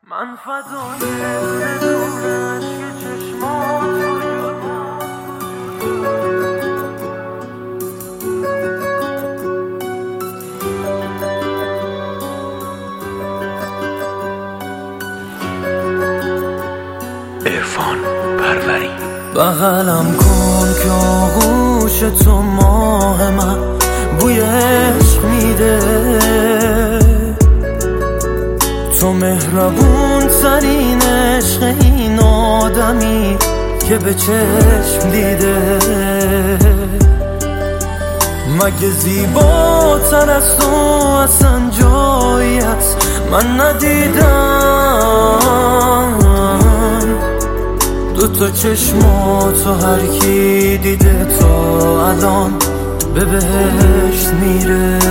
من فدای بدون عشق چشمات عرفان پروری. بغلم کن که آغوش تو ماه من بوی عشق میده، تو مهربون ترین عشق این آدمی که به چشم دیده. مگه زیباتر از تو اصلا جایی هست من ندیدم؟ دوتا چشماتو هر کی دیده تا الان به بهشت میره.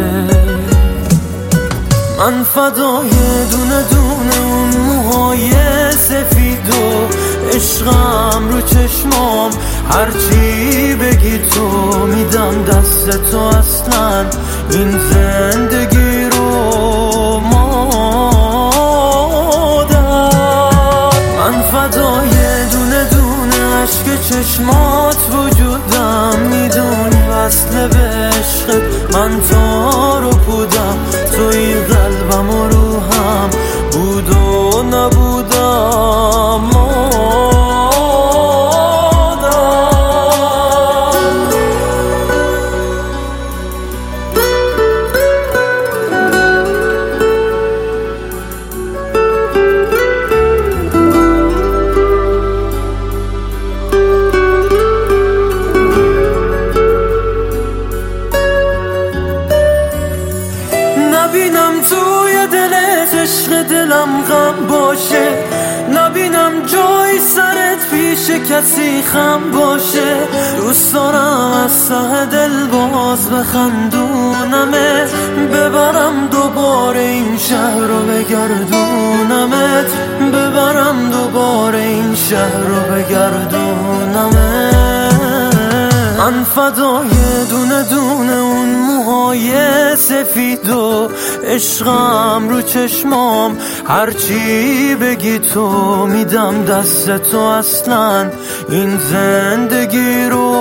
من فدای دونه دونه اون موهای سفید و عشقم رو چشمام، هرچی بگی تو میدم دست تو، اصلا این زندگی رو مادر. من فدای دونه دونه عشق چشمات وجودم، میدونی وصله به عشقت من تارو بودم، توی قلبم و روحم بود و نبودم نبینم توی دلت عشق دلم غم باشه، نبینم جای سرت پیش کسی خم باشه. دوست دارم از ته دل باز بخندونمت، ببرم دوباره این شهر رو بگردونمت، ببرم دوباره این شهر رو بگردونمت. من فدای دونه دونه اون موهای سفید و عشقم رو چشمام، هرچی بگی تو میدم دست تو، اصلا این زندگی رو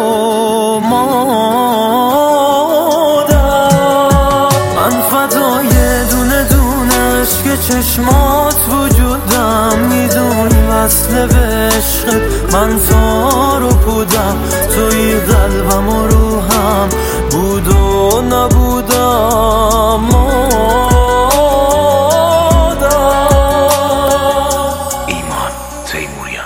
مادر. من فدای دونه دونه عشق چشمات وجودم، میدونی وصله به عشقت من تارو بودم، توی قلبم و روحم بود و نبودم ایمان تیموریان.